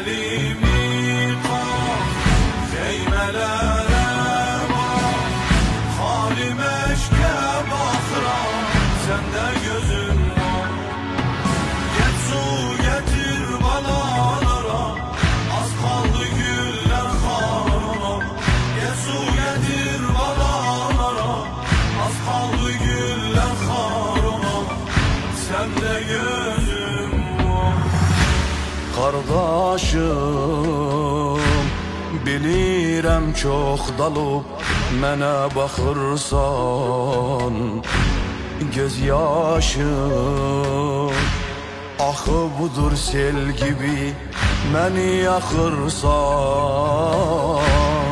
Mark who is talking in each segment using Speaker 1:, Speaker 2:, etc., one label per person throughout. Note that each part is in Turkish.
Speaker 1: elimi kal, Zeymelere bak, halim eşke bakıram, sende gözüm var. Get su getir balalara, az kaldı güller harama. Get su getir balalara, az kaldı güller harama, sende gözüm var. Kardeşim, bilirəm çox dalıb mənə baxırsan, göz yaşım axı budur sel gibi məni yaxırsan.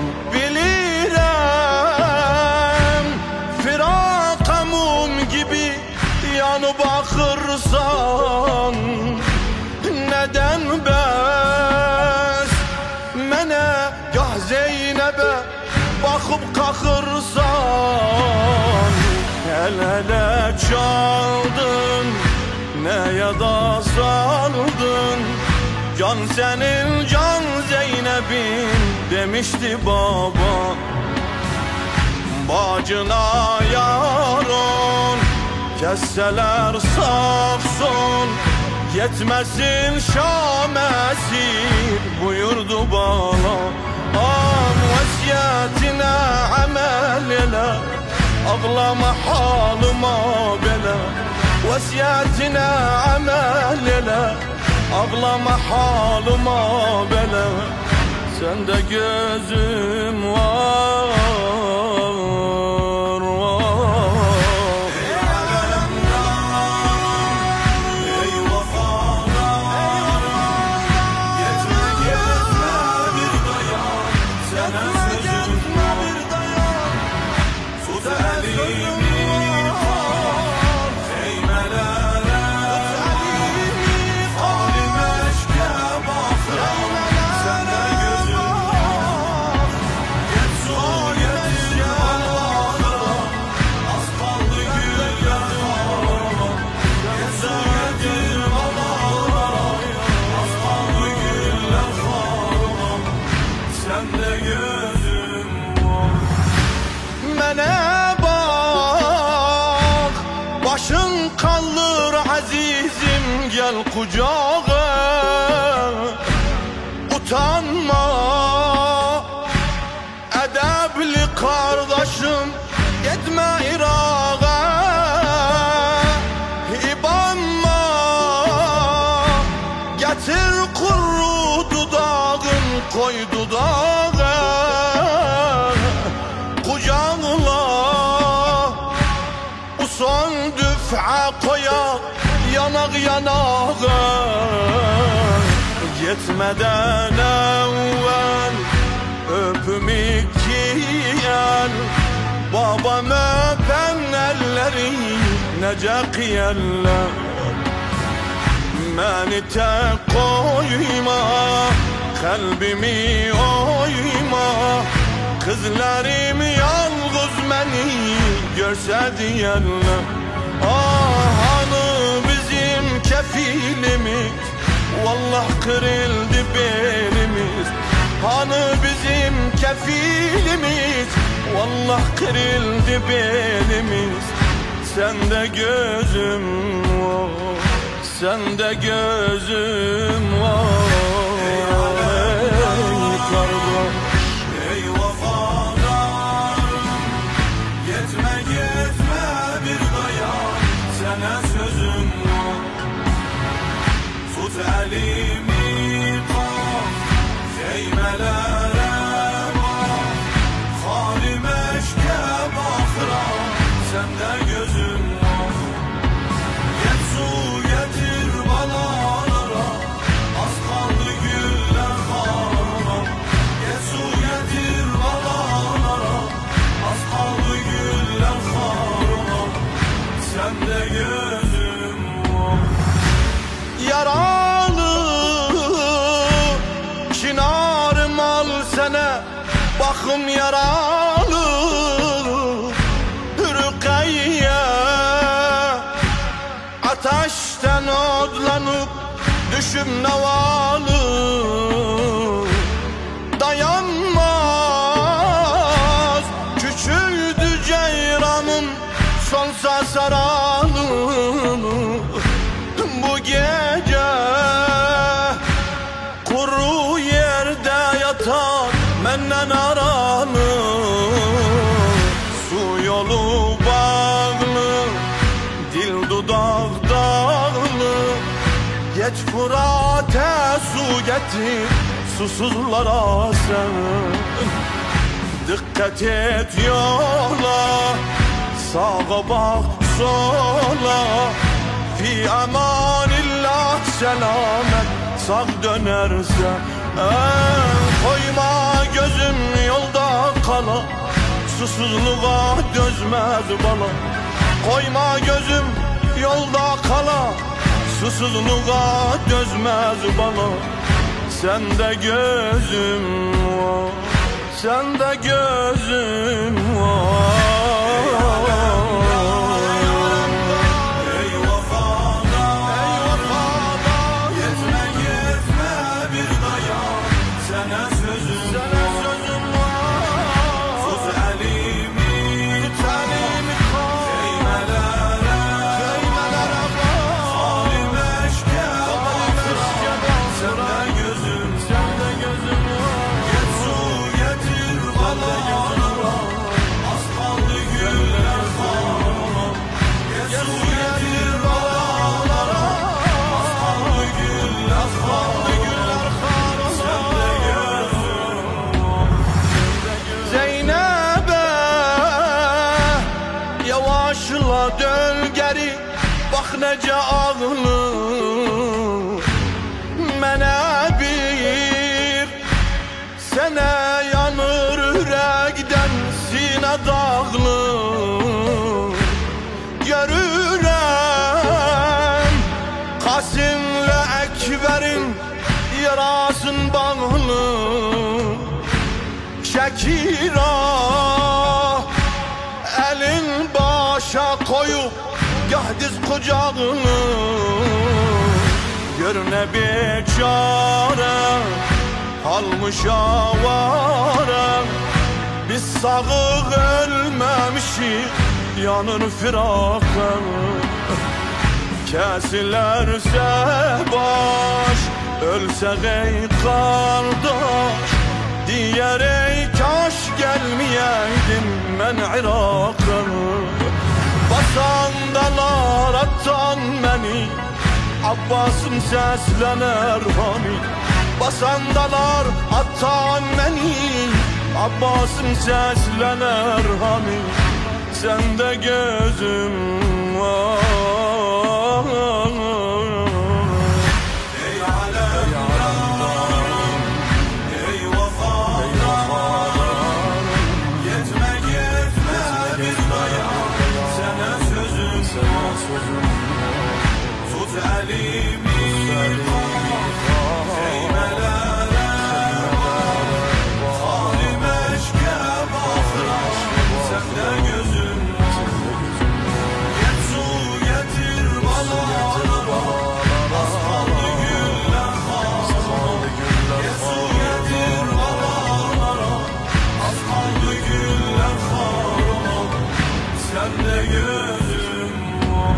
Speaker 1: Bilirəm firakımım gibi yanıb axırsan, neden bəs mənə gah Zeynəbə baxıb qaxırsan. El-ele çaldın, ne yada saldın, can senin can Zeynep'in demişti baba. Bacına yaron kesseler safson, yetmesin Şam esir buyurdu bana. Am vasiyetine amel ele, ağlama halıma bela. Vasiyetine amel ele, ağlama halıma bela. Sende gözüm var. Başın kalır azizim, gel kucağa. Utanma edebli kardeşim, gitme Irak'a. İbanma getir kuru dudağın, koy dudağa. Kucağla son düf'a koya yanak yanağa. Gitmeden evvel öpüm iki el, babam öpen elleri nece kıyeller. Beni tek koyma, kalbimi oyma, kızlarım yalnız beni görse diyenler. Ah hani bizim kefilimiz, vallah kırıldı belimiz. Hani bizim kefilimiz, vallah kırıldı belimiz. Sende gözüm var, sende gözüm var. Ey kardeş, ey vafadarım, gitme gitme bir dayan, sana sözüm var. Tut elimi kal, Zeymelere bak, halim eşke bakıram, sende gözüm var. Get su getir balalara, az kaldı güller harama. Get su getir balalara, az kaldı güller harama, sende gözüm var. Yaralı çınarım al sana, bakım yaralı. Rükayye ateşten odlanıp düşüm navalı. saralım bu gece. Kuru yerde yatar menden aralı, su yolu bağlı, dil dudak dağlı. Geç Fırat'e su getir, susuzlara sen. Dikkat et yola, sağa bak sola. Fi emanillah selamet, sağ dönerse. Koyma gözüm yolda kala, susuzluğa dözmez bala. Koyma gözüm yolda kala, susuzluğa dözmez bana. Sende gözüm var, sende gözüm var. Ey vafalar, yetme yetme bir dayan, sana sözüm var. Tut elimi kal, keymelere bak. Zalim eşke bak, sende gözüm var. Get su getir bana, az kaldı güller harama. Get su getir bana, az kaldı güller harama. Sende gözüm var. Zeynep'e yavaşla dön geri, bak nece ağlı. Mene bir sene yanır yürekten, sine dağlı. Görürem Kasım'la Ekber'in yarasın bağlı. Şekira elin başa koyup gah diz kucağını. Gör ne beçare almış avare. Biz sağ ölmemişik, yanır firakı. Kesilerse baş, ölsek ey kardeş. Diğer ey kaş gelmeyeydim ben Irak'a. Basan dalar atan beni, Abbas'ım seslenir hani. Basan dalar atan beni, Abbas'ım seslenir hani. Sende gözüm var. Ey alemlerim, ey vafalarım, yetme bir dayan, sana sözüm var. Tut elimi kal, keymelere bak. Zalim eşke bak, sende gözüm var. Get su getir bana, az kaldı güller harama. Get su getir bana, az kaldı güller harama. Sende gözüm var.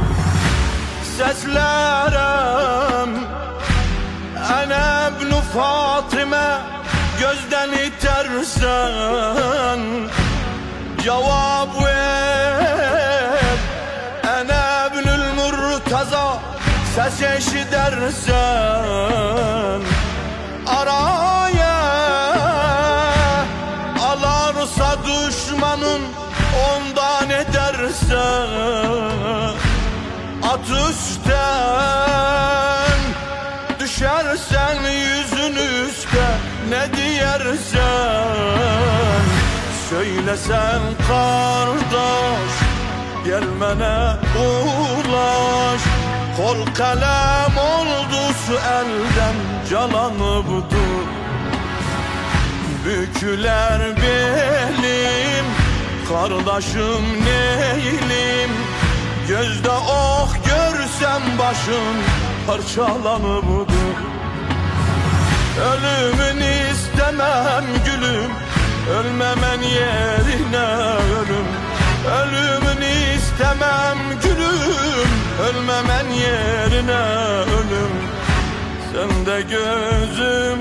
Speaker 1: Seslerim ana ibn Fatıma, gözden itersen cevap ver. Ana ibnül Murtaza, ses eşidersen araya alarsa düşmanın ondan edersen. At üstten düşersen yüzün üstte, ne diyersen söylesen kardeş. Gelmene ulaş, kol kalem oldu su elden, calanıbdır. Büküler belim, kardeşim neylim. Gözde ok görsem başım parçalanıbdır. Ölümünü istemem gülüm, ölmemen yerine ölüm. Ölümünü istemem istemem gülüm, ölmemen yerine ölüm. Sende gözüm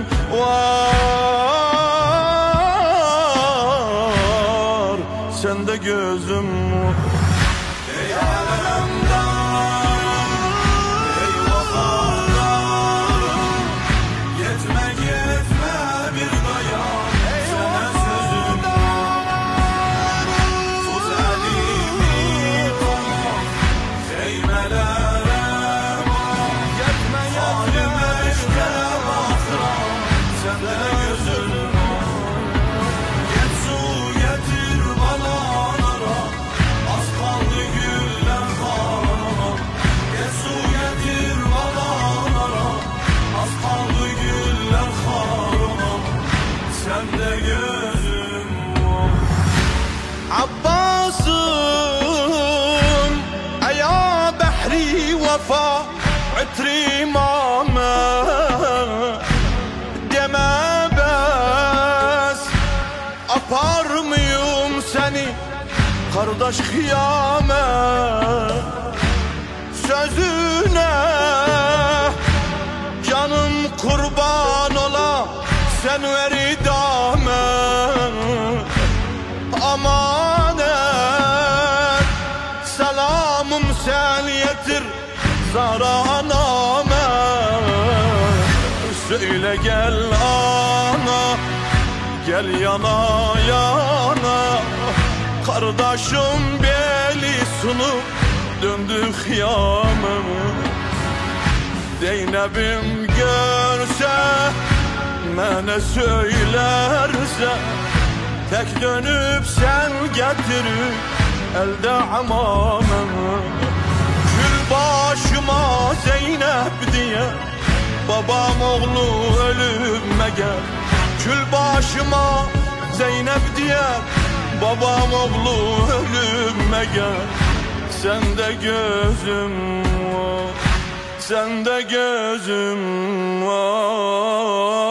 Speaker 1: var, sende gözüm var. Ey alemdar, ey vafarlar, yetme yetme bir dayan, sana sözüm var. Tuz elimi tamam, değmelere bak, yetme yetme eşkere bakram, sende gözüm var. Get su getir bana anara, az kaldı güller karama. Get su getir bana anara, az kaldı güller karama. Sende gözüm var. Abbasım aya behri vefa itri imame, deme bes apar mıyım seni kardeş kıyame. Sözüne canım kurban ola, sen ver idame. Amanet selamım sen yetir zara aname. Söyle gel ana, gel yana yana, kardeşim beli sunup döndü hıyame. Zeynep'im görse, mene söylerse, tek dönüp sen getirir elde amamımı. Kül başıma Zeynep diye, babam oğlu ölüme gel. Kül başıma Zeynep diye, babam oğlu ölüme gel. Sende gözüm var, sende gözüm var.